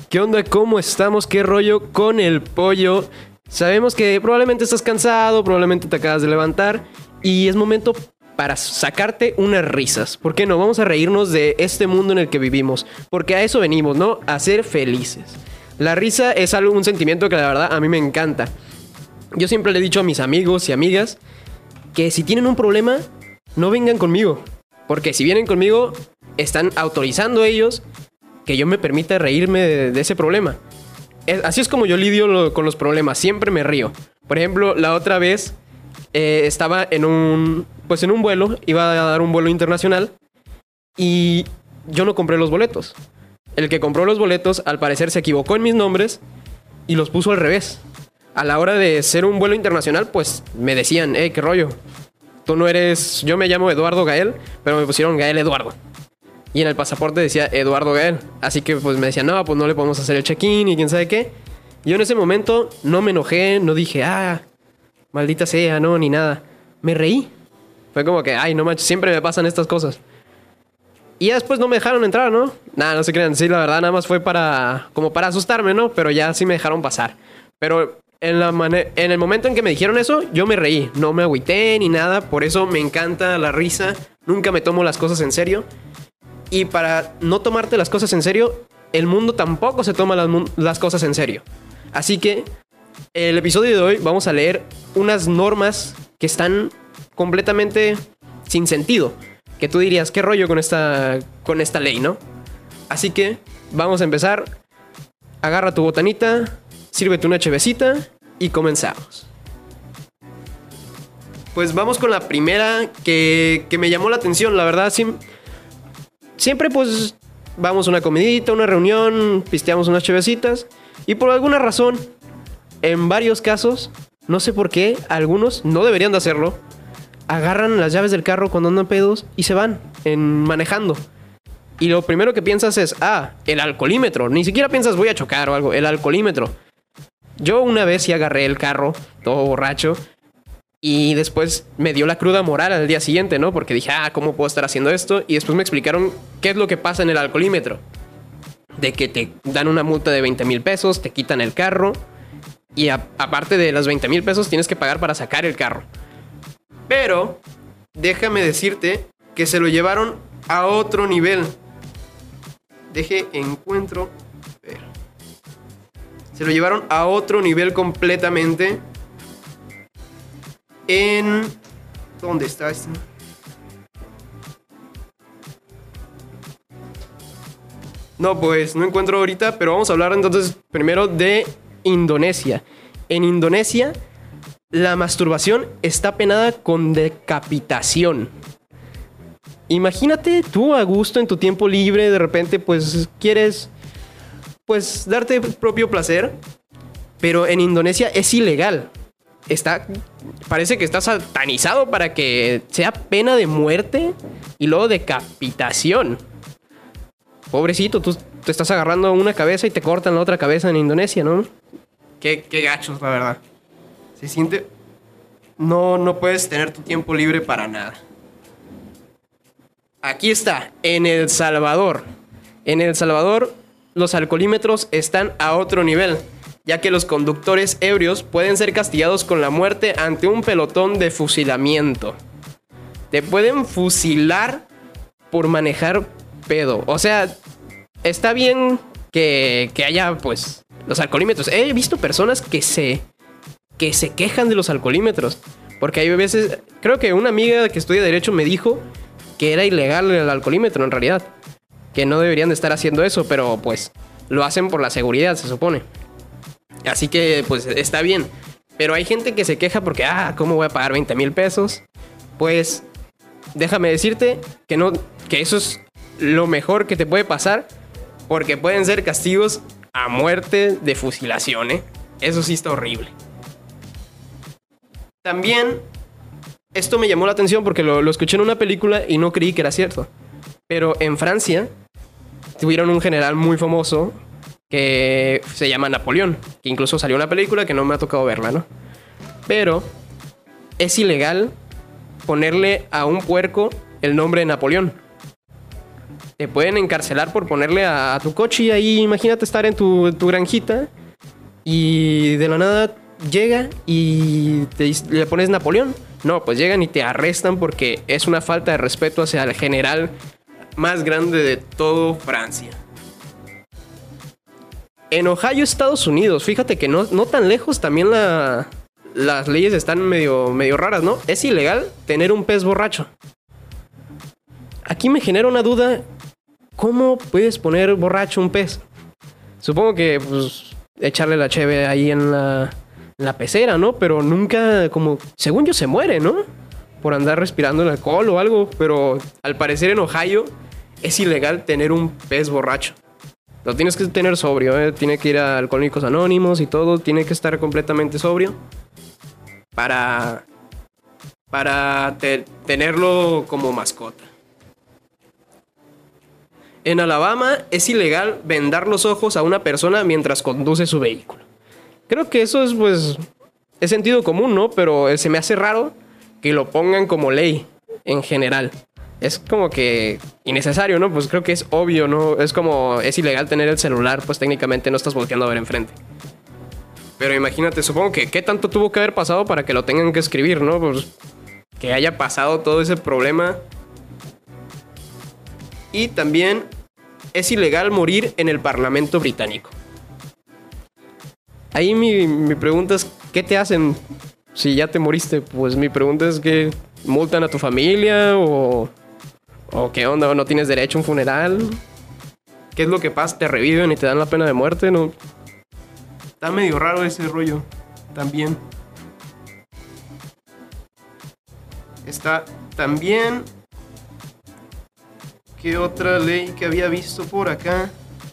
¿Qué onda? ¿Cómo estamos? ¿Qué rollo con el pollo? Sabemos que probablemente estás cansado, probablemente te acabas de levantar y es momento para sacarte unas risas. ¿Por qué no? Vamos a reírnos de este mundo en el que vivimos, porque a eso venimos, ¿no? A ser felices. La risa es un sentimiento que la verdad a mí me encanta. Yo siempre le he dicho a mis amigos y amigas que si tienen un problema, no vengan conmigo, porque si vienen conmigo, están autorizando a ellos que yo me permita reírme de ese problema. Así es como yo lidio con los problemas, siempre me río. Por ejemplo, la otra vez estaba en un vuelo, iba a dar un vuelo internacional y yo no compré los boletos. El que compró los boletos, al parecer, se equivocó en mis nombres y los puso al revés. A la hora de ser un vuelo internacional, pues me decían, ¿qué rollo? Tú no eres... Yo me llamo Eduardo Gael, pero me pusieron Gael Eduardo. Y en el pasaporte decía Eduardo Gael. Así que pues me decían, no, pues no le podemos hacer el check-in y quién sabe qué. Yo en ese momento no me enojé, no dije, maldita sea, no, ni nada. Me reí. Fue como que, no manches, siempre me pasan estas cosas. Y ya después no me dejaron entrar, ¿no? Nada, no se crean. Sí, la verdad, nada más fue como para asustarme, ¿no? Pero ya sí me dejaron pasar. Pero en el momento en que me dijeron eso, yo me reí. No me agüité ni nada. Por eso me encanta la risa. Nunca me tomo las cosas en serio. Y para no tomarte las cosas en serio, el mundo tampoco se toma las cosas en serio. Así que el episodio de hoy vamos a leer unas normas que están completamente sin sentido. Que tú dirías, ¿qué rollo con esta ley, no? Así que vamos a empezar. Agarra tu botanita, sírvete una chevecita y comenzamos. Pues vamos con la primera que me llamó la atención, la verdad. Siempre pues vamos a una comidita, una reunión, pisteamos unas chevecitas y por alguna razón, en varios casos, no sé por qué, algunos no deberían de hacerlo, agarran las llaves del carro cuando andan pedos y se van manejando. Y lo primero que piensas es, el alcoholímetro. Ni siquiera piensas voy a chocar o algo, el alcoholímetro. Yo una vez sí agarré el carro, todo borracho, y después me dio la cruda moral al día siguiente, ¿no? Porque dije, ¿cómo puedo estar haciendo esto? Y después me explicaron qué es lo que pasa en el alcoholímetro. De que te dan una multa de 20,000 pesos, te quitan el carro. Y aparte de los 20,000 pesos tienes que pagar para sacar el carro. Pero, déjame decirte que se lo llevaron a otro nivel. Encuentro... Se lo llevaron a otro nivel completamente. ¿Dónde está este? No, pues no encuentro ahorita, pero vamos a hablar entonces primero de Indonesia. En Indonesia, la masturbación está penada con decapitación. Imagínate tú a gusto en tu tiempo libre, de repente pues quieres pues darte propio placer, pero en Indonesia es ilegal. Parece que está satanizado para que sea pena de muerte y luego decapitación. Pobrecito, tú te estás agarrando una cabeza y te cortan la otra cabeza en Indonesia, ¿no? Qué gachos, la verdad. Se siente... No puedes tener tu tiempo libre para nada. Aquí está, en El Salvador. En El Salvador, los alcoholímetros están a otro nivel, ya que los conductores ebrios pueden ser castigados con la muerte ante un pelotón de fusilamiento. Te pueden fusilar por manejar pedo. O sea, está bien que haya, pues, los alcoholímetros. He visto personas que se quejan de los alcoholímetros. Porque hay veces... Creo que una amiga que estudia Derecho me dijo que era ilegal el alcoholímetro, en realidad. Que no deberían de estar haciendo eso, pero, pues, lo hacen por la seguridad, se supone. Así que, pues, está bien. Pero hay gente que se queja porque, ¿cómo voy a pagar 20,000 pesos? Pues, déjame decirte que eso es lo mejor que te puede pasar, porque pueden ser castigos a muerte de fusilación, ¿eh? Eso sí está horrible. También, esto me llamó la atención porque lo escuché en una película y no creí que era cierto. Pero en Francia tuvieron un general muy famoso que se llama Napoleón, que incluso salió una película que no me ha tocado verla, ¿no? Pero es ilegal ponerle a un puerco el nombre de Napoleón. te pueden encarcelar por ponerle a tu coche ahí. Imagínate estar en tu granjita y de la nada llega y le pones Napoleón. No, pues llegan y te arrestan porque es una falta de respeto hacia el general más grande de todo Francia. En Ohio, Estados Unidos, fíjate que no tan lejos también las leyes están medio raras, ¿no? Es ilegal tener un pez borracho. Aquí me genera una duda. ¿Cómo puedes poner borracho un pez? Supongo que, pues, echarle la cheve ahí en la pecera, ¿no? Pero nunca, como, según yo, se muere, ¿no? Por andar respirando el alcohol o algo. Pero al parecer en Ohio es ilegal tener un pez borracho. Lo tienes que tener sobrio, ¿eh? Tiene que ir a Alcohólicos Anónimos y todo. Tiene que estar completamente sobrio para tenerlo como mascota. En Alabama es ilegal vendar los ojos a una persona mientras conduce su vehículo. Creo que eso es, pues, es sentido común, ¿no? Pero se me hace raro que lo pongan como ley en general. Es como que innecesario, ¿no? Pues creo que es obvio, ¿no? Es como, es ilegal tener el celular, pues técnicamente no estás volteando a ver enfrente. Pero imagínate, supongo que qué tanto tuvo que haber pasado para que lo tengan que escribir, ¿no? Pues que haya pasado todo ese problema. Y también es ilegal morir en el Parlamento británico. Ahí mi pregunta es, ¿qué te hacen si ya te moriste? Pues mi pregunta es que multan a tu familia o qué onda, o no tienes derecho a un funeral. ¿Qué es lo que pasa? ¿Te reviven y te dan la pena de muerte? No. Está medio raro ese rollo también. Está también... ¿Qué otra ley que había visto por acá?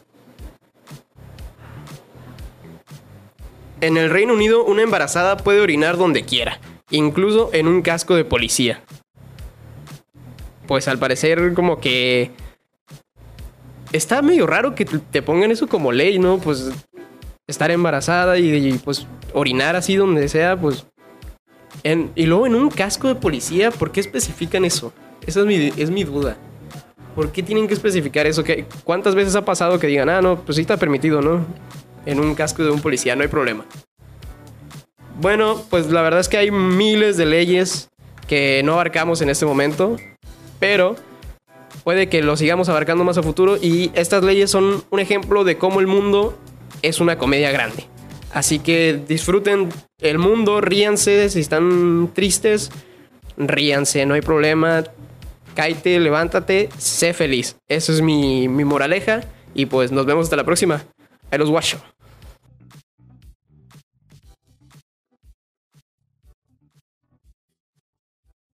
En el Reino Unido, una embarazada puede orinar donde quiera, incluso en un casco de policía. Pues al parecer como que... Está medio raro que te pongan eso como ley, ¿no? Pues estar embarazada y pues orinar así donde sea, pues... Y luego en un casco de policía, ¿por qué especifican eso? Esa es mi duda. ¿Por qué tienen que especificar eso? ¿Cuántas veces ha pasado que digan, no, pues sí está permitido, ¿no? En un casco de un policía, no hay problema. Bueno, pues la verdad es que hay miles de leyes que no abarcamos en este momento, pero puede que lo sigamos abarcando más a futuro y estas leyes son un ejemplo de cómo el mundo es una comedia grande. Así que disfruten el mundo, ríanse, si están tristes, ríanse, no hay problema. Cáete, levántate, sé feliz. Esa es mi moraleja. Y pues nos vemos hasta la próxima. Ahí los guacho.